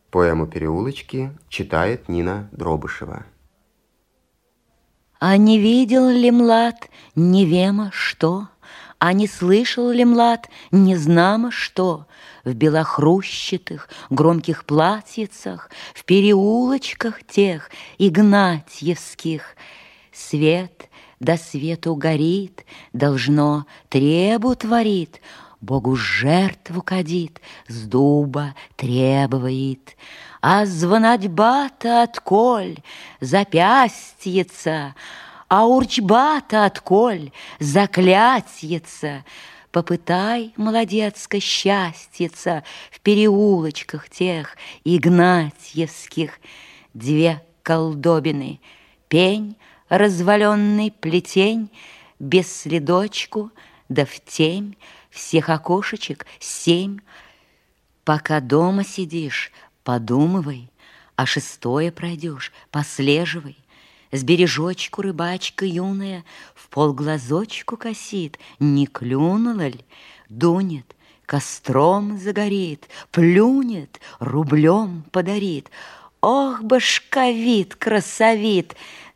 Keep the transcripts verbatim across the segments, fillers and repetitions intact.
Поэму «Переулочки» читает Нина Дробышева. А не видел ли млад невемо что, А не слышал ли млад незнамо что, В белохрущатых громких платьицах, В переулочках тех игнатьевских свет до свету горит, должно требу творит, Богу жертву кадит, с дуба требует. А звонатьба-то отколь запястьица, а урчба-то отколь заклятьица. Попытай, молодецко, счастьица в переулочках тех игнатьевских. Две колдобины, пень, разваленный плетень, без следочку, да в темь, всех окошечек семь. Пока дома сидишь, подумывай, а шестое пройдешь, послеживай. С бережочку рыбачка юная в полглазочку косит, не клюнула ль, дунет, костром загорит, плюнет, рублем подарит. Ох, башковит, красовит,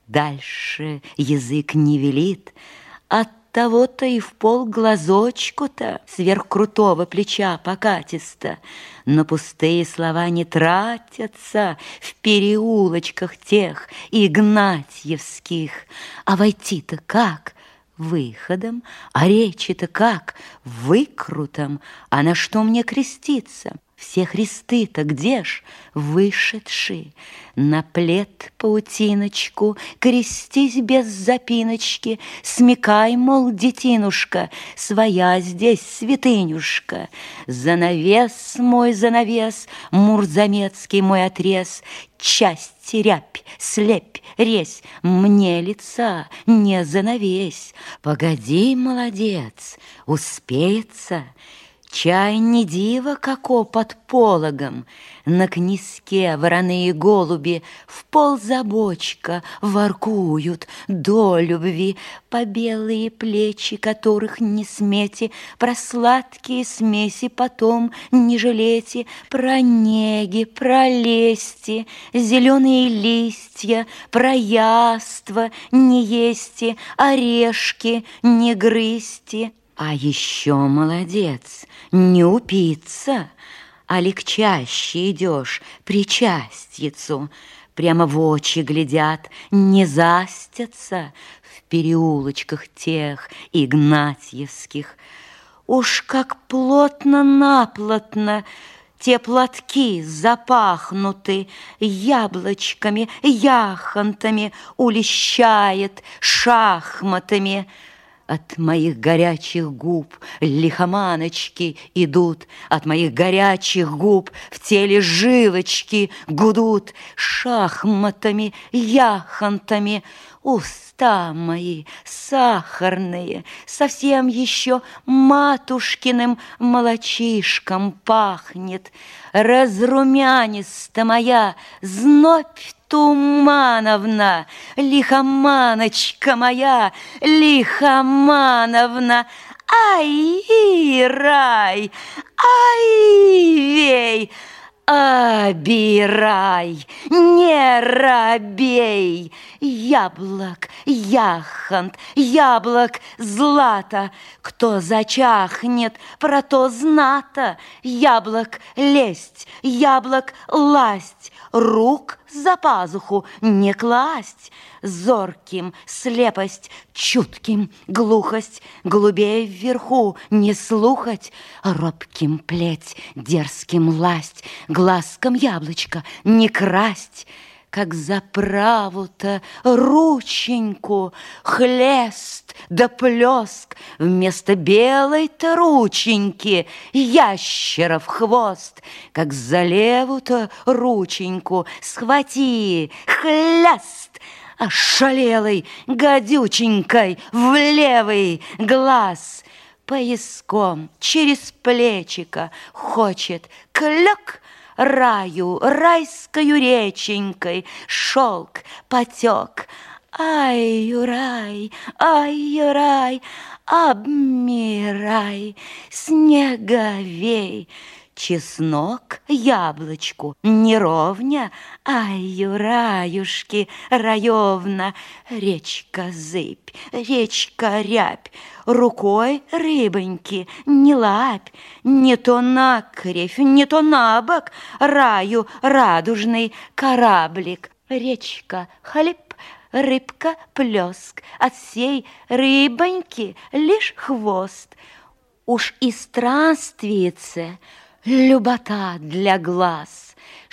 дальше язык не велит. От того-то и в полглазочку-то сверх крутого плеча покатисто. Но пустые слова не тратятся в переулочках тех игнатьевских. А войти-то как? Выходом, а речи-то как? Выкрутом, а на что мне креститься? Все христы-то где ж вышедши? На плед паутиночку крестись без запиночки, смекай, мол, детинушка, своя здесь святынюшка. Занавес мой занавес, мурзамецкий мой отрез, часть рябь, слепь, резь, мне лица не занавесь. Погоди, молодец, успеется. Чай не диво, како под пологом, на книске вороные голуби в ползабочка воркуют до любви, по белые плечи которых не смейте, про сладкие смеси потом не жалейте, про неги, про лести, зеленые листья, про яства не есте, орешки не грызьте. А еще молодец, не упиться, а легчаще идешь причастьицу, прямо в очи глядят, не застятся в переулочках тех игнатьевских. Уж как плотно-наплотно те платки запахнуты яблочками, яхонтами, улещает шахматами. От моих горячих губ лихоманочки идут, от моих горячих губ в теле жилочки гудут шахматами, яхонтами. Уста мои сахарные, совсем еще матушкиным молочишком пахнет. Разрумяниста моя знобь Тумановна, лихоманочка моя, лихомановна, ай-рай, ай-вей, обирай, не робей, яблок, яхонт, яблок, злато, кто зачахнет, про то знато, яблок лесть, яблок ласть, рук за пазуху не класть, зорким слепость, чутким глухость, голубей вверху не слухать, робким плеть, дерзким ласть, глазком яблочко не красть. Как за праву-то рученьку хлест да плеск, вместо белой-то рученьки ящеров хвост. Как за левую-то рученьку схвати хляст, ошалелой гадюченькой в левый глаз. Пояском через плечико хочет клёк, раю, райскою реченькой шелк потек. Ай-юрай, ай-юрай, обмирай, снеговей, чеснок яблочку не ровня, аю, раюшки, раевна, речка зыбь, речка рябь, рукой рыбоньки не лапь, не то накревь, не то набок, раю радужный кораблик, речка хлеб, рыбка плеск, от сей рыбоньки лишь хвост. Уж и странствице любота для глаз,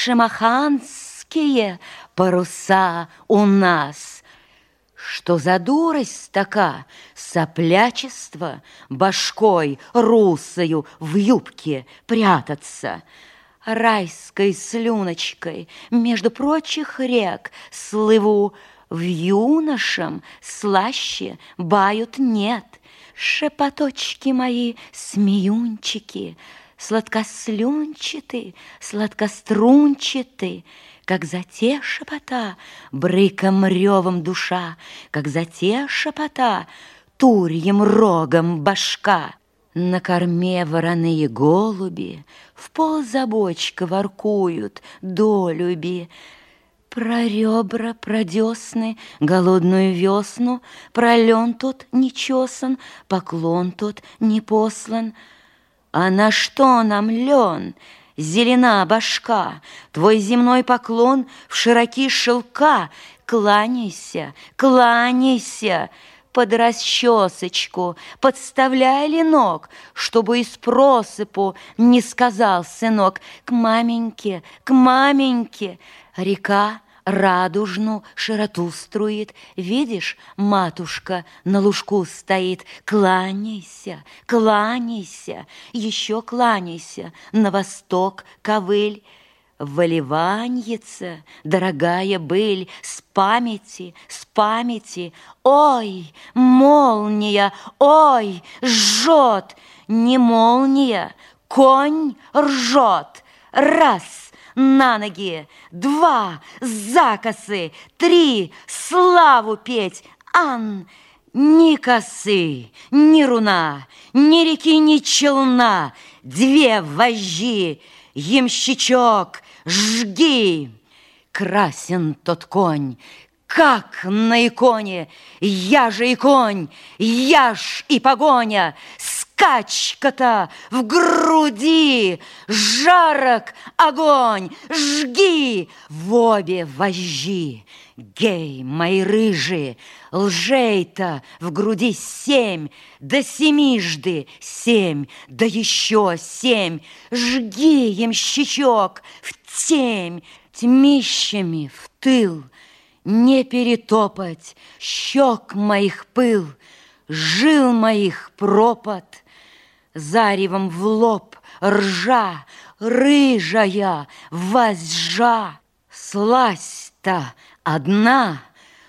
шамаханские паруса у нас. Что за дурость така, соплячество, башкой русою в юбке прятаться, райской слюночкой между прочих рек слыву, в юношам слаще бают нет. Шепоточки мои, смеюнчики, сладкослюнчаты, сладкострунчаты, как за те шепота брыком ревом душа, как за те шепота турьем рогом башка. На корме вороные голуби в ползабочка воркуют долюби. Про ребра, про десны, голодную весну, про лен тот не чесан, поклон тот не послан. А на что нам лен, зелена башка, твой земной поклон в широкие шелка? Кланяйся, кланяйся, под расчесочку подставляй ленок, чтобы из просыпу не сказал сынок: к маменьке, к маменьке. Река радужну широту струит, видишь, матушка на лужку стоит. Кланяйся, кланяйся, еще кланяйся, на восток ковыль. Воливаньица, дорогая быль, с памяти, с памяти. Ой, молния, ой, жжет, не молния, конь ржет. Раз, на ноги, два, закосы, три, славу петь. Ан, ни косы, ни руна, ни реки, ни челна, две вожжи, ямщичок, жги! Красен тот конь, как на иконе. Я же и конь, я ж и погоня. Скачка-то в груди, жарок огонь. Жги в обе вожжи. Гей, мои рыжие, лжей-то в груди семь, да семижды семь, да еще семь. Жги, ямщичок, в темь, тьмищами в тыл. Не перетопать щек моих пыл, жил моих пропад. Заревом в лоб ржа, рыжая вожжа. Сласть-то одна,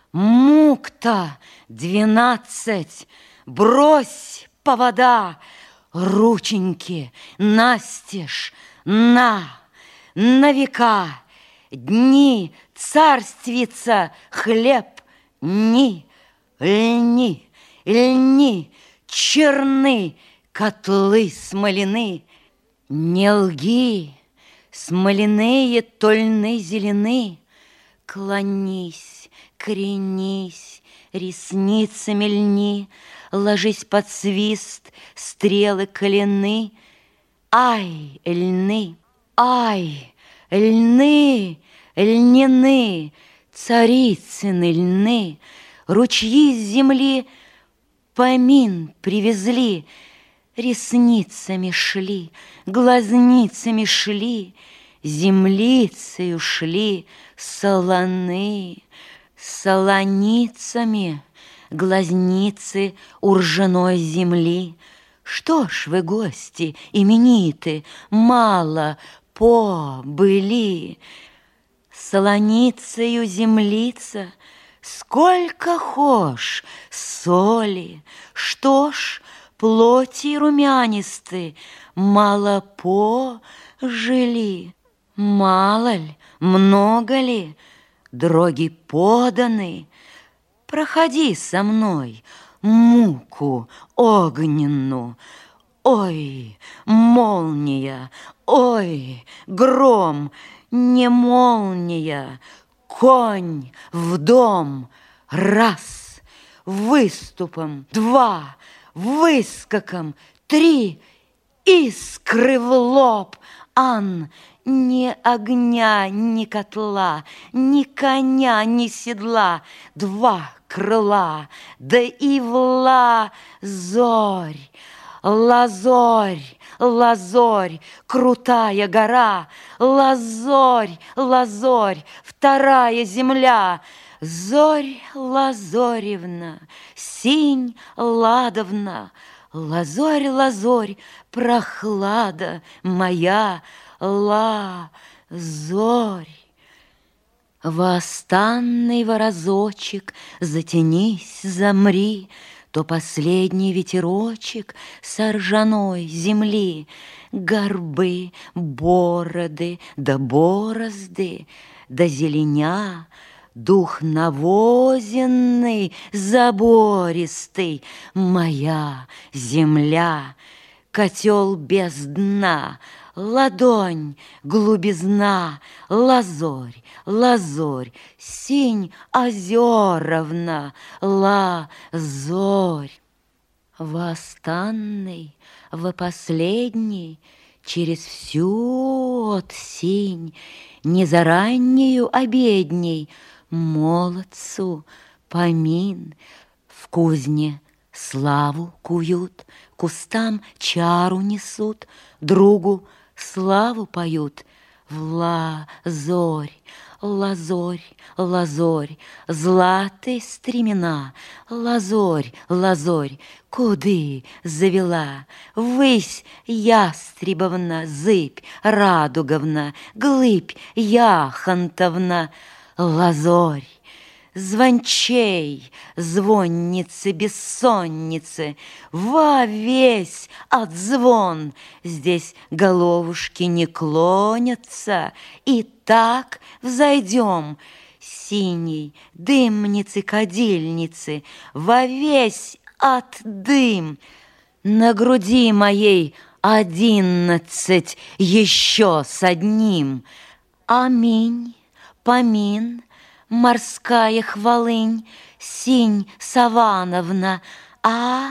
мук-то двенадцать. Брось повода, рученьки настежь, на, на века. Дни царствица хлеб, ни, льни, льни, черны котлы смоляны. Не лги, смоляные тольны зелены. Клонись, кренись, ресницами льни, ложись под свист, стрелы колены. Ай, льны, ай, льны, льняны, царицыны льны, ручьи с земли помин привезли, ресницами шли, глазницами шли, землицею шли, солоны, солоницами, глазницы у ржаной земли. Что ж вы, гости имениты, мало побыли? Солоницею землица, сколько хошь соли, что ж, плоти румянисты, мало пожили. Мало ль, много ли, дроги поданы? Проходи со мной муку огненную. Ой, молния, ой, гром, не молния, конь в дом. Раз, выступом, два, выскоком, три, искры в лоб. Ан, ни огня, ни котла, ни коня, ни седла, два крыла, да и вла зорь. Лазорь, лазорь, крутая гора, лазорь, лазорь, вторая земля. Зорь Лазоревна, синь ладовна, лазорь, лазорь, прохлада моя, лазорь. Восстанный воразочек, затянись, замри, то последний ветерочек с ржаной земли, горбы, бороды, да борозды, да зеленя, дух навозенный, забористый, моя земля, котел без дна, ладонь, глубизна, лазорь, лазорь, синь озеровна, лазорь. Восстанный, во последний, через всю от синь, не за раннею обедней, молодцу помин, в кузне славу куют, кустам чару несут, другу славу поют. В лазорь, лазорь, лазорь, златые стремена, лазорь, лазорь, куды завела? Высь ястребовна, зыбь радуговна, глыбь яхонтовна, лазорь. Звончей, звонницы, бессонницы, во весь отзвон. Здесь головушки не клонятся, и так взойдем. Синей дымницы, кадильницы, во весь отдым. На груди моей одиннадцать еще с одним. Аминь, помин, морская хвалынь, синь Савановна, а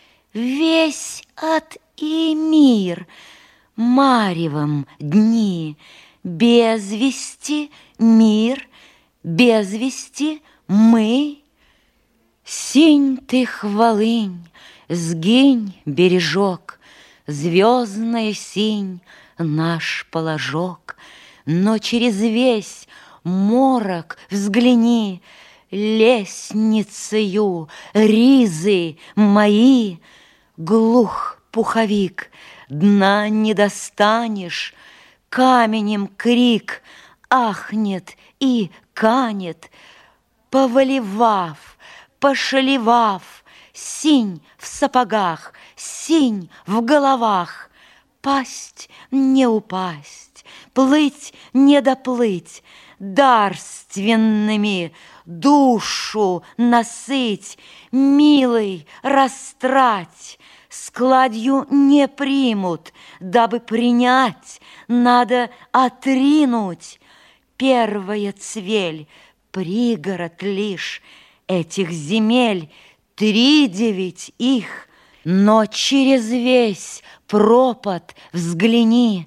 весь от и мир маревом дни, без вести мир, без вести мы. Синь ты хвалынь, сгинь бережок, звездная синь наш положок, но через весь морок взгляни, лестницею ризы мои. Глух пуховик, дна не достанешь, каменем крик ахнет и канет. Повалевав, пошалевав, синь в сапогах, синь в головах, пасть не упасть, плыть не доплыть, дарственными душу насыть, милый растрать, складью не примут, дабы принять, надо отринуть. Первая цвель, пригород лишь этих земель, три девять их, но через весь пропад взгляни,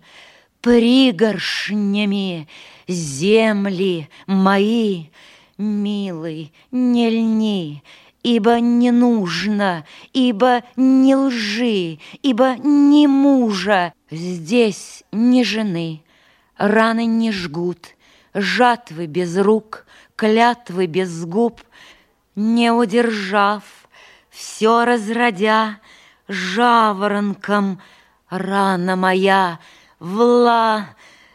пригоршнями земли мои. Милый, не льни, ибо не нужно, ибо не лжи, ибо не мужа. Здесь ни жены, раны не жгут, жатвы без рук, клятвы без губ. Не удержав, все разродя, жаворонком рана моя вла.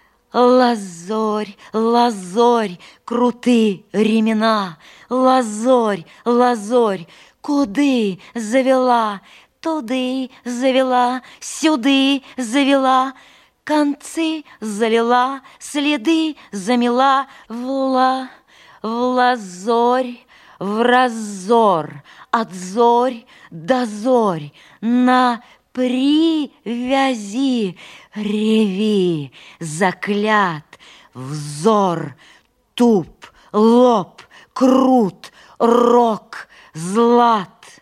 Лазорь, лазорь, круты ремена, лазорь, лазорь, куды завела, туды завела, сюды завела, концы залила, следы замела, вла, в лазорь, в разор, от зорь до зорь, на привязи, реви, заклят, взор, туп, лоб, крут, рог, злат.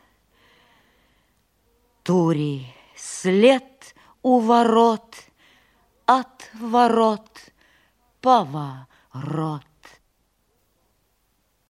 Тури след у ворот, от ворот поворот.